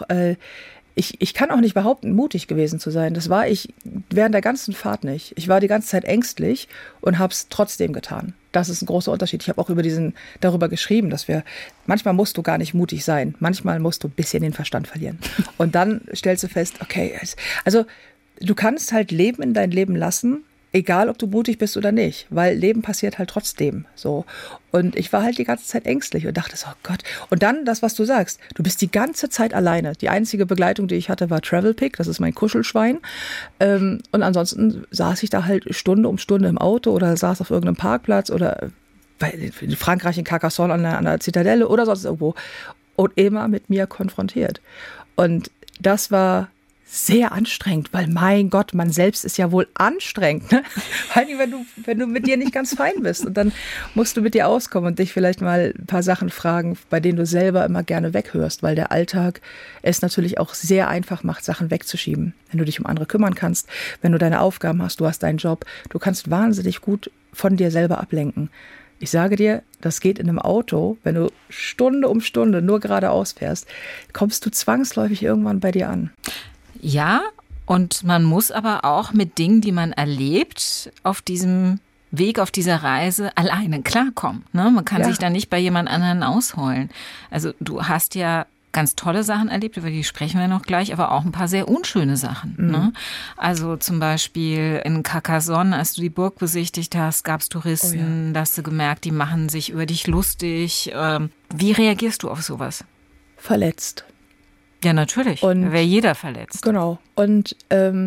ich kann auch nicht behaupten, mutig gewesen zu sein. Das war ich während der ganzen Fahrt nicht. Ich war die ganze Zeit ängstlich und habe es trotzdem getan. Das ist ein großer Unterschied. Ich habe auch darüber geschrieben, dass manchmal musst du gar nicht mutig sein. Manchmal musst du ein bisschen den Verstand verlieren. Und dann stellst du fest, okay, also du kannst halt Leben in dein Leben lassen, egal, ob du mutig bist oder nicht, weil Leben passiert halt trotzdem so. Und ich war halt die ganze Zeit ängstlich und dachte so, oh Gott. Und dann das, was du sagst, du bist die ganze Zeit alleine. Die einzige Begleitung, die ich hatte, war Travel Pig, das ist mein Kuschelschwein. Und ansonsten saß ich da halt Stunde um Stunde im Auto oder saß auf irgendeinem Parkplatz oder in Frankreich in Carcassonne an der Zitadelle oder sonst irgendwo und immer mit mir konfrontiert. Und das war sehr anstrengend, weil mein Gott, man selbst ist ja wohl anstrengend, ne? wenn du mit dir nicht ganz fein bist. Und dann musst du mit dir auskommen und dich vielleicht mal ein paar Sachen fragen, bei denen du selber immer gerne weghörst, weil der Alltag es natürlich auch sehr einfach macht, Sachen wegzuschieben. Wenn du dich um andere kümmern kannst, wenn du deine Aufgaben hast, du hast deinen Job, du kannst wahnsinnig gut von dir selber ablenken. Ich sage dir, das geht in einem Auto, wenn du Stunde um Stunde nur geradeaus fährst, kommst du zwangsläufig irgendwann bei dir an. Ja, und man muss aber auch mit Dingen, die man erlebt, auf diesem Weg, auf dieser Reise alleine klarkommen. Ne? Man kann sich da nicht bei jemand anderen ausheulen. Also du hast ja ganz tolle Sachen erlebt, über die sprechen wir noch gleich, aber auch ein paar sehr unschöne Sachen. Mhm. Ne? Also zum Beispiel in Carcassonne, als du die Burg besichtigt hast, gab es Touristen, da hast du gemerkt, die machen sich über dich lustig. Wie reagierst du auf sowas? Verletzt. Ja, natürlich. Und wäre jeder verletzt. Genau. Und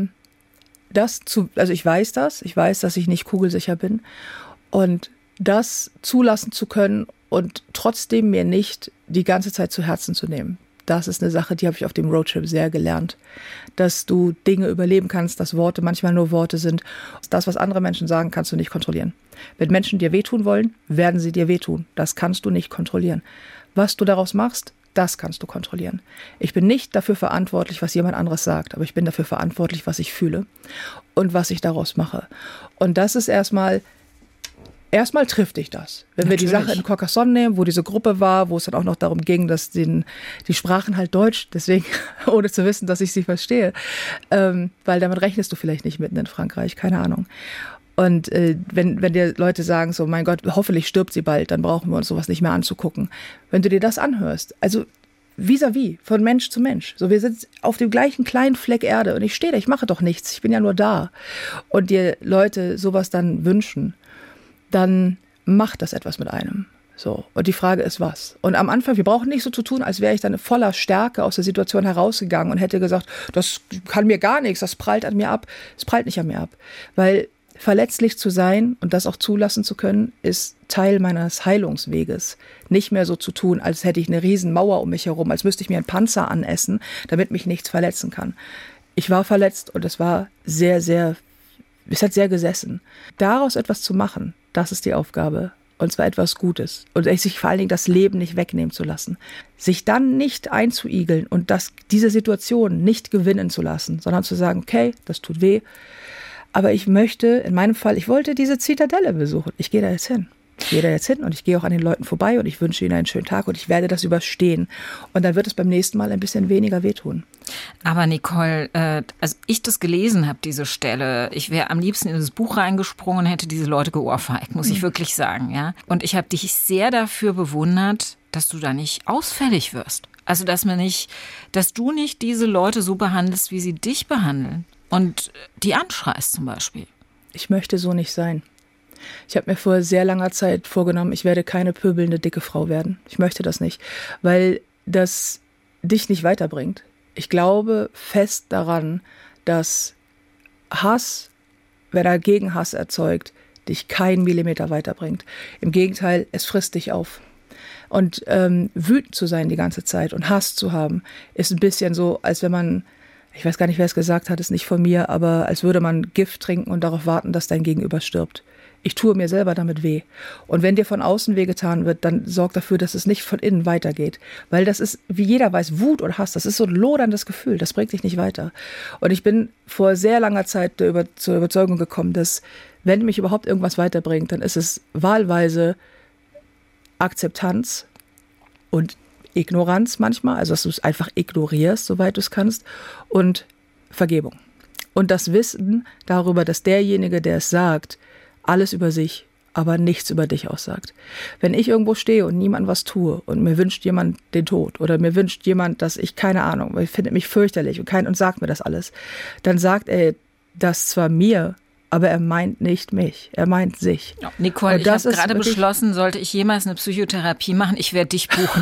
ich weiß, dass ich nicht kugelsicher bin. Und das zulassen zu können und trotzdem mir nicht die ganze Zeit zu Herzen zu nehmen. Das ist eine Sache, die habe ich auf dem Roadtrip sehr gelernt. Dass du Dinge überleben kannst, dass Worte manchmal nur Worte sind. Das, was andere Menschen sagen, kannst du nicht kontrollieren. Wenn Menschen dir wehtun wollen, werden sie dir wehtun. Das kannst du nicht kontrollieren. Was du daraus machst, das kannst du kontrollieren. Ich bin nicht dafür verantwortlich, was jemand anderes sagt, aber ich bin dafür verantwortlich, was ich fühle und was ich daraus mache. Und das ist erstmal trifft dich das. Wenn wir die Sache in Carcassonne nehmen, wo diese Gruppe war, wo es dann auch noch darum ging, dass die sprachen halt Deutsch, deswegen, ohne zu wissen, dass ich sie verstehe, weil damit rechnest du vielleicht nicht mitten in Frankreich, keine Ahnung. Und wenn dir Leute sagen so, mein Gott, hoffentlich stirbt sie bald, dann brauchen wir uns sowas nicht mehr anzugucken. Wenn du dir das anhörst, also vis-à-vis, von Mensch zu Mensch. So, wir sind auf dem gleichen kleinen Fleck Erde und ich stehe da, ich mache doch nichts, ich bin ja nur da. Und dir Leute sowas dann wünschen, dann macht das etwas mit einem. So. Und die Frage ist, was? Und am Anfang, wir brauchen nicht so zu tun, als wäre ich dann voller Stärke aus der Situation herausgegangen und hätte gesagt, das kann mir gar nichts, das prallt an mir ab. Es prallt nicht an mir ab. Weil verletzlich zu sein und das auch zulassen zu können, ist Teil meines Heilungsweges. Nicht mehr so zu tun, als hätte ich eine riesen Mauer um mich herum, als müsste ich mir einen Panzer anessen, damit mich nichts verletzen kann. Ich war verletzt und es war es hat sehr gesessen. Daraus etwas zu machen, das ist die Aufgabe. Und zwar etwas Gutes. Und sich vor allen Dingen das Leben nicht wegnehmen zu lassen. Sich dann nicht einzuigeln und diese Situation nicht gewinnen zu lassen, sondern zu sagen, okay, das tut weh. Aber ich wollte diese Zitadelle besuchen. Ich gehe da jetzt hin. Und ich gehe auch an den Leuten vorbei und ich wünsche ihnen einen schönen Tag und ich werde das überstehen. Und dann wird es beim nächsten Mal ein bisschen weniger wehtun. Aber Nicole, als ich das gelesen habe, diese Stelle, ich wäre am liebsten in das Buch reingesprungen und hätte diese Leute geohrfeigt, muss ich wirklich sagen, ja. Und ich habe dich sehr dafür bewundert, dass du da nicht ausfällig wirst. Also, dass du nicht diese Leute so behandelst, wie sie dich behandeln. Und die anschreist zum Beispiel. Ich möchte so nicht sein. Ich habe mir vor sehr langer Zeit vorgenommen, ich werde keine pöbelnde, dicke Frau werden. Ich möchte das nicht, weil das dich nicht weiterbringt. Ich glaube fest daran, dass Hass, wer dagegen Hass erzeugt, dich keinen Millimeter weiterbringt. Im Gegenteil, es frisst dich auf. Und wütend zu sein die ganze Zeit und Hass zu haben, ist ein bisschen so, als wenn man, ich weiß gar nicht, wer es gesagt hat, ist nicht von mir, aber als würde man Gift trinken und darauf warten, dass dein Gegenüber stirbt. Ich tue mir selber damit weh. Und wenn dir von außen wehgetan wird, dann sorg dafür, dass es nicht von innen weitergeht. Weil das ist, wie jeder weiß, Wut oder Hass, das ist so ein loderndes Gefühl, das bringt dich nicht weiter. Und ich bin vor sehr langer Zeit zur Überzeugung gekommen, dass wenn mich überhaupt irgendwas weiterbringt, dann ist es wahlweise Akzeptanz und Ignoranz manchmal, also dass du es einfach ignorierst, soweit du es kannst, und Vergebung. Und das Wissen darüber, dass derjenige, der es sagt, alles über sich, aber nichts über dich aussagt. Wenn ich irgendwo stehe und niemandem was tue und mir wünscht jemand den Tod oder mir wünscht jemand, dass ich, keine Ahnung, weil ich finde mich fürchterlich und sagt mir das alles, dann sagt er das zwar mir, aber er meint nicht mich, er meint sich. Ja, Nicole, ich habe gerade beschlossen, sollte ich jemals eine Psychotherapie machen, ich werde dich buchen.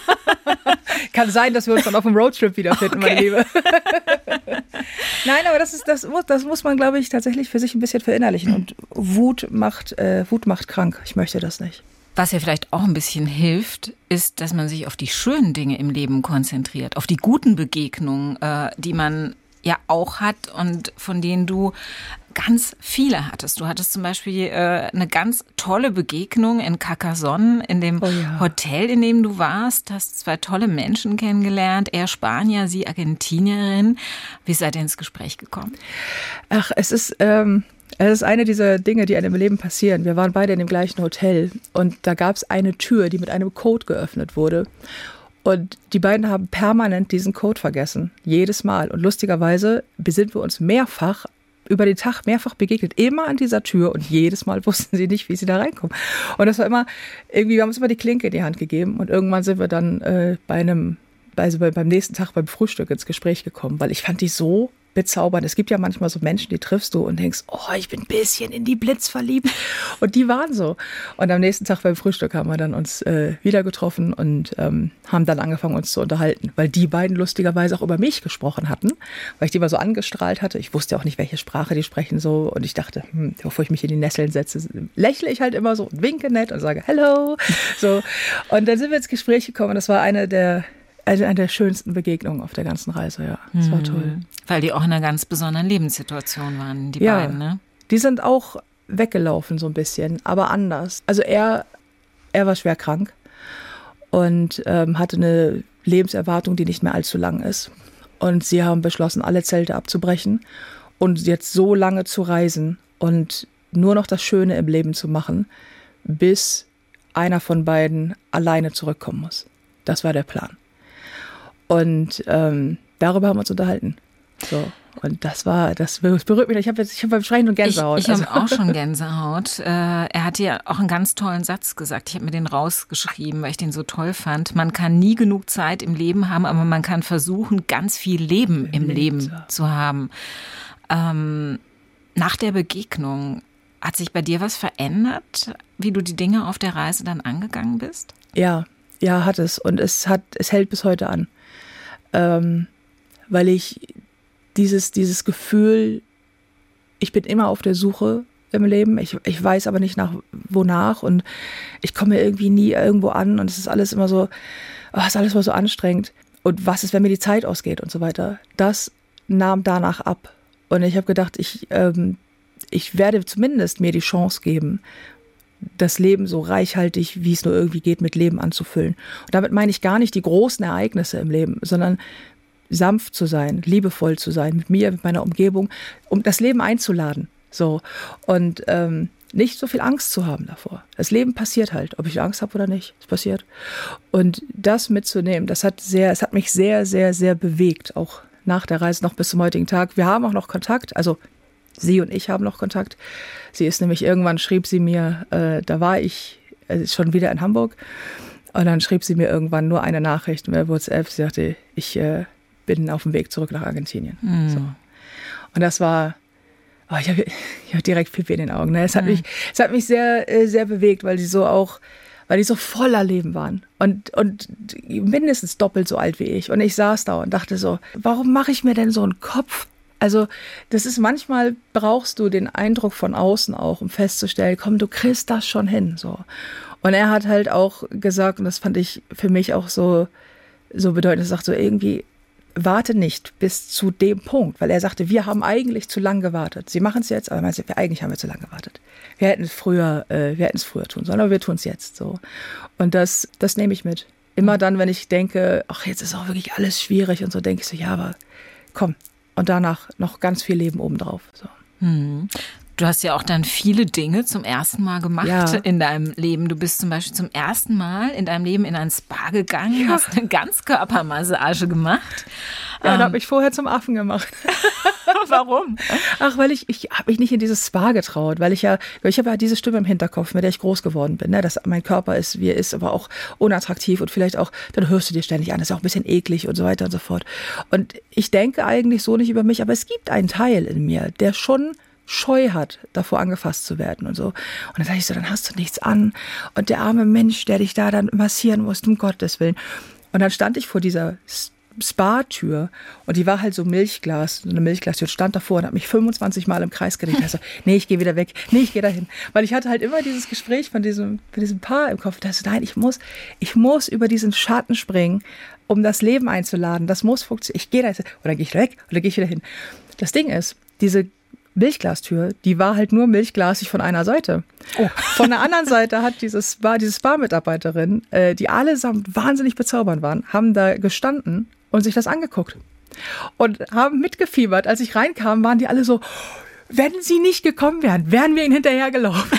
Kann sein, dass wir uns dann auf dem Roadtrip wiederfinden, meine Liebe. Nein, aber das muss man, glaube ich, tatsächlich für sich ein bisschen verinnerlichen. Und Wut macht krank. Ich möchte das nicht. Was ja vielleicht auch ein bisschen hilft, ist, dass man sich auf die schönen Dinge im Leben konzentriert, auf die guten Begegnungen, die man ja auch hat und von denen du ganz viele hattest. Du hattest zum Beispiel eine ganz tolle Begegnung in Carcassonne, in dem Hotel, in dem du warst. Hast 2 tolle Menschen kennengelernt, er Spanier, sie Argentinierin. Wie seid ihr ins Gespräch gekommen? Ach, es ist eine dieser Dinge, die einem im Leben passieren. Wir waren beide in dem gleichen Hotel und da gab es eine Tür, die mit einem Code geöffnet wurde. Und die beiden haben permanent diesen Code vergessen. Jedes Mal. Und lustigerweise sind wir uns über den Tag mehrfach begegnet. Immer an dieser Tür. Und jedes Mal wussten sie nicht, wie sie da reinkommen. Und das war immer, wir haben uns immer die Klinke in die Hand gegeben. Und irgendwann sind wir dann beim nächsten Tag beim Frühstück ins Gespräch gekommen. Weil ich fand die so bezaubernd. Es gibt ja manchmal so Menschen, die triffst du und denkst, oh, ich bin ein bisschen in die Blitz verliebt. Und die waren so. Und am nächsten Tag beim Frühstück haben wir dann uns wieder getroffen und haben dann angefangen, uns zu unterhalten. Weil die beiden lustigerweise auch über mich gesprochen hatten, weil ich die mal so angestrahlt hatte. Ich wusste auch nicht, welche Sprache die sprechen so. Und ich dachte, bevor ich mich in die Nesseln setze, lächle ich halt immer so und winke nett und sage Hello. So. Und dann sind wir ins Gespräch gekommen und das war eine der schönsten Begegnungen auf der ganzen Reise, ja. Das war toll. Weil die auch in einer ganz besonderen Lebenssituation waren, die beiden, ne? Die sind auch weggelaufen so ein bisschen, aber anders. Also er war schwer krank und hatte eine Lebenserwartung, die nicht mehr allzu lang ist. Und sie haben beschlossen, alle Zelte abzubrechen und jetzt so lange zu reisen und nur noch das Schöne im Leben zu machen, bis einer von beiden alleine zurückkommen muss. Das war der Plan. Und darüber haben wir uns unterhalten. So. Und das berührt mich. Ich habe beim Schreien und Gänsehaut. Ich habe auch schon Gänsehaut. Er hat ja auch einen ganz tollen Satz gesagt. Ich habe mir den rausgeschrieben, weil ich den so toll fand. Man kann nie genug Zeit im Leben haben, aber man kann versuchen, ganz viel Leben im Leben zu haben. Nach der Begegnung, hat sich bei dir was verändert, wie du die Dinge auf der Reise dann angegangen bist? Ja, hat es. Und es hält bis heute an. Weil ich dieses Gefühl, ich bin immer auf der Suche im Leben, ich weiß aber nicht wonach und ich komme irgendwie nie irgendwo an und es ist alles immer so, es ist alles mal so anstrengend und was ist, wenn mir die Zeit ausgeht und so weiter. Das nahm danach ab und ich habe gedacht, ich werde zumindest mir die Chance geben, das Leben so reichhaltig, wie es nur irgendwie geht, mit Leben anzufüllen. Und damit meine ich gar nicht die großen Ereignisse im Leben, sondern sanft zu sein, liebevoll zu sein, mit mir, mit meiner Umgebung, um das Leben einzuladen. So. Und nicht so viel Angst zu haben davor. Das Leben passiert halt, ob ich Angst habe oder nicht, es passiert. Und das mitzunehmen, es hat mich sehr, sehr, sehr bewegt, auch nach der Reise noch bis zum heutigen Tag. Wir haben auch noch Kontakt, also sie und ich haben noch Kontakt. Sie ist nämlich, irgendwann schrieb sie mir, da war ich schon wieder in Hamburg und dann schrieb sie mir irgendwann nur eine Nachricht über WhatsApp. Sie sagte, ich bin auf dem Weg zurück nach Argentinien. So. Und das war, ich habe direkt Pipi in den Augen. Ne? Es hat mich sehr, sehr bewegt, weil die so voller Leben waren und mindestens doppelt so alt wie ich. Und ich saß da und dachte so, warum mache ich mir denn so einen Kopf? Also das ist, manchmal brauchst du den Eindruck von außen auch, um festzustellen, komm, du kriegst das schon hin. So. Und er hat halt auch gesagt, und das fand ich für mich auch so bedeutend, er sagt so irgendwie, warte nicht bis zu dem Punkt, weil er sagte, wir haben eigentlich zu lang gewartet. Sie machen es jetzt, aber eigentlich haben wir zu lange gewartet. Wir hätten es früher tun sollen, aber wir tun es jetzt so. Und das nehme ich mit. Immer dann, wenn ich denke, ach, jetzt ist auch wirklich alles schwierig und so, denke ich so, ja, aber komm. Und danach noch ganz viel Leben obendrauf. So. Du hast ja auch dann viele Dinge zum ersten Mal gemacht in deinem Leben. Du bist zum Beispiel zum ersten Mal in deinem Leben in ein Spa gegangen, hast eine Ganzkörpermassage gemacht. Ja, und habe mich vorher zum Affen gemacht. Warum? Ach, weil ich habe mich nicht in dieses Spa getraut, weil ich habe ja diese Stimme im Hinterkopf, mit der ich groß geworden bin, ne? Dass mein Körper ist, wie er ist, aber auch unattraktiv und vielleicht auch, dann hörst du dir ständig an, das ist auch ein bisschen eklig und so weiter und so fort. Und ich denke eigentlich so nicht über mich, aber es gibt einen Teil in mir, der schon Scheu hat, davor angefasst zu werden und so. Und dann sage ich so, dann hast du nichts an. Und der arme Mensch, der dich da dann massieren muss, um Gottes Willen. Und dann stand ich vor dieser Spa-Tür und die war halt so Milchglas, so eine Milchglastür, stand davor und hat mich 25 Mal im Kreis gedreht. Also, nee, ich gehe wieder weg, nee, ich gehe dahin. Weil ich hatte halt immer dieses Gespräch von diesem Paar im Kopf. Da so, nein, ich muss über diesen Schatten springen, um das Leben einzuladen. Das muss funktionieren. Ich gehe da jetzt, und dann gehe ich weg und dann gehe ich wieder hin. Das Ding ist, diese Milchglastür, die war halt nur milchglasig von einer Seite. Oh. Von der anderen Seite hat diese Spa-Mitarbeiterin, die allesamt wahnsinnig bezaubernd waren, haben da gestanden und sich das angeguckt. Und haben mitgefiebert. Als ich reinkam, waren die alle so, wenn sie nicht gekommen wären, wären wir ihnen hinterhergelaufen.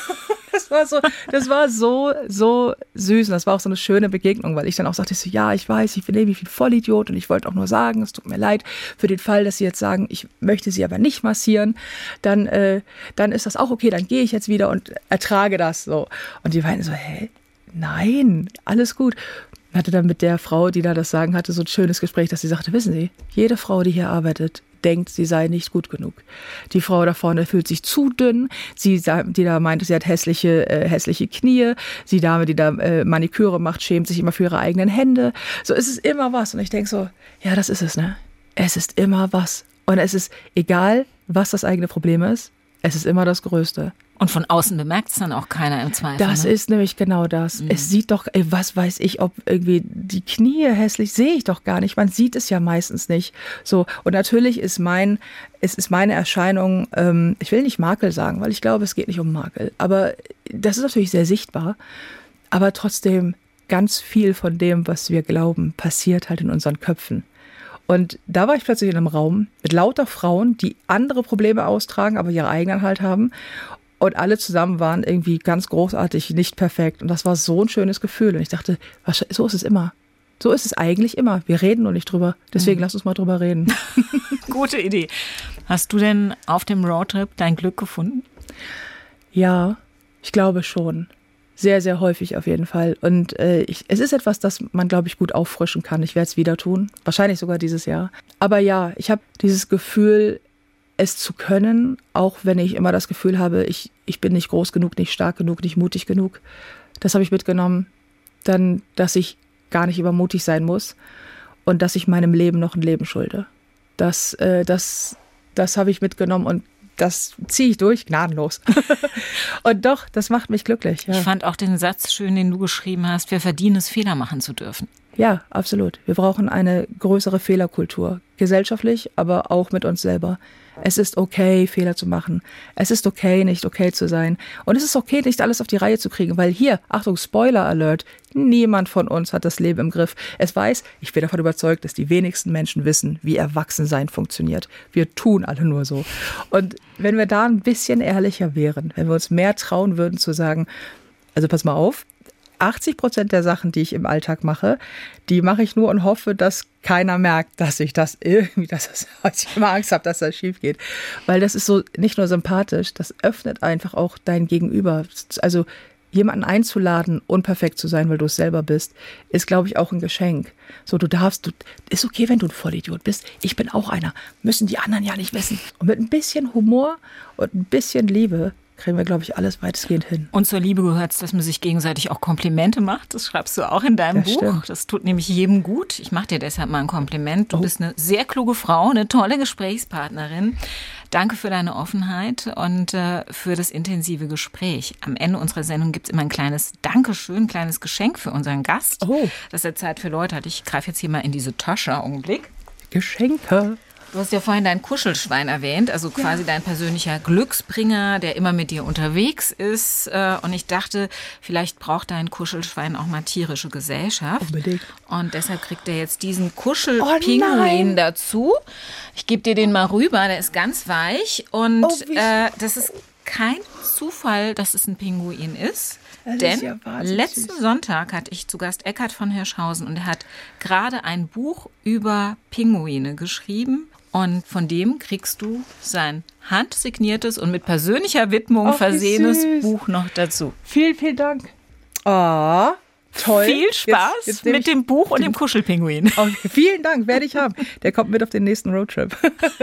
Das war so süß und das war auch so eine schöne Begegnung, weil ich dann auch sagte, ja, ich weiß, ich bin irgendwie ein Vollidiot und ich wollte auch nur sagen, es tut mir leid für den Fall, dass Sie jetzt sagen, ich möchte Sie aber nicht massieren, dann ist das auch okay, dann gehe ich jetzt wieder und ertrage das so. Und die meinten so, hä? Nein, alles gut. Ich hatte dann mit der Frau, die da das Sagen hatte, so ein schönes Gespräch, dass sie sagte, wissen Sie, jede Frau, die hier arbeitet, denkt, sie sei nicht gut genug. Die Frau da vorne fühlt sich zu dünn. Die da meinte, sie hat hässliche Knie. Die Dame, die da Maniküre macht, schämt sich immer für ihre eigenen Hände. So ist es immer was. Und ich denke so, ja, das ist es, ne? Es ist immer was. Und es ist egal, was das eigene Problem ist. Es ist immer das Größte. Und von außen bemerkt es dann auch keiner im Zweifel. Das ist nämlich genau das. Es sieht doch, was weiß ich, ob irgendwie die Knie hässlich, sehe ich doch gar nicht. Man sieht es ja meistens nicht. So. Und natürlich ist meine Erscheinung, ich will nicht Makel sagen, weil ich glaube, es geht nicht um Makel. Aber das ist natürlich sehr sichtbar. Aber trotzdem ganz viel von dem, was wir glauben, passiert halt in unseren Köpfen. Und da war ich plötzlich in einem Raum mit lauter Frauen, die andere Probleme austragen, aber ihre eigenen halt haben. Und alle zusammen waren irgendwie ganz großartig, nicht perfekt. Und das war so ein schönes Gefühl. Und ich dachte, so ist es immer. So ist es eigentlich immer. Wir reden nur nicht drüber. Deswegen lass uns mal drüber reden. Gute Idee. Hast du denn auf dem Roadtrip dein Glück gefunden? Ja, ich glaube schon. Sehr, sehr häufig auf jeden Fall. Und es ist etwas, das man, glaube ich, gut auffrischen kann. Ich werde es wieder tun. Wahrscheinlich sogar dieses Jahr. Aber ja, ich habe dieses Gefühl, es zu können, auch wenn ich immer das Gefühl habe, ich bin nicht groß genug, nicht stark genug, nicht mutig genug. Das habe ich mitgenommen. Dann, dass ich gar nicht übermutig sein muss und dass ich meinem Leben noch ein Leben schulde. Das habe ich mitgenommen und das ziehe ich durch, gnadenlos. Und doch, das macht mich glücklich. Ja. Ich fand auch den Satz schön, den du geschrieben hast, wir verdienen es, Fehler machen zu dürfen. Ja, absolut. Wir brauchen eine größere Fehlerkultur. Gesellschaftlich, aber auch mit uns selber. Es ist okay, Fehler zu machen. Es ist okay, nicht okay zu sein. Und es ist okay, nicht alles auf die Reihe zu kriegen, weil hier, Achtung, Spoiler Alert, niemand von uns hat das Leben im Griff. Ich bin davon überzeugt, dass die wenigsten Menschen wissen, wie Erwachsensein funktioniert. Wir tun alle nur so. Und wenn wir da ein bisschen ehrlicher wären, wenn wir uns mehr trauen würden zu sagen, also pass mal auf, 80% der Sachen, die ich im Alltag mache, die mache ich nur und hoffe, dass keiner merkt, dass ich immer Angst habe, dass das schief geht. Weil das ist so nicht nur sympathisch, das öffnet einfach auch dein Gegenüber. Also jemanden einzuladen, unperfekt zu sein, weil du es selber bist, ist, glaube ich, auch ein Geschenk. So, ist okay, wenn du ein Vollidiot bist. Ich bin auch einer. Müssen die anderen ja nicht wissen. Und mit ein bisschen Humor und ein bisschen Liebe kriegen wir, glaube ich, alles weitestgehend hin. Und zur Liebe gehört es, dass man sich gegenseitig auch Komplimente macht. Das schreibst du auch in deinem Buch. Stimmt. Das tut nämlich jedem gut. Ich mache dir deshalb mal ein Kompliment. Du bist eine sehr kluge Frau, eine tolle Gesprächspartnerin. Danke für deine Offenheit und für das intensive Gespräch. Am Ende unserer Sendung gibt es immer ein kleines Dankeschön, ein kleines Geschenk für unseren Gast. Oh. Das der Zeit für Leute hat. Ich greife jetzt hier mal in diese Tasche. Augenblick. Geschenke. Du hast ja vorhin dein Kuschelschwein erwähnt, also quasi dein persönlicher Glücksbringer, der immer mit dir unterwegs ist. Und ich dachte, vielleicht braucht dein Kuschelschwein auch mal tierische Gesellschaft. Unbedingt. Und deshalb kriegt er jetzt diesen Kuschelpinguin dazu. Ich gebe dir den mal rüber, der ist ganz weich. Und das ist kein Zufall, dass es ein Pinguin ist. Denn ja letzten Sonntag hatte ich zu Gast Eckhard von Hirschhausen und er hat gerade ein Buch über Pinguine geschrieben. Und von dem kriegst du sein handsigniertes und mit persönlicher Widmung versehenes Buch noch dazu. Vielen, vielen Dank. Ah, toll. Viel Spaß jetzt mit dem Buch und dem Kuschelpinguin. Oh, vielen Dank, werde ich haben. Der kommt mit auf den nächsten Roadtrip.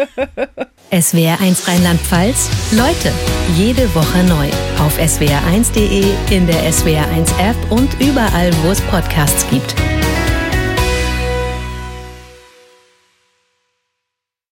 SWR1 Rheinland-Pfalz. Leute, jede Woche neu. Auf swr1.de, in der SWR1 App und überall, wo es Podcasts gibt.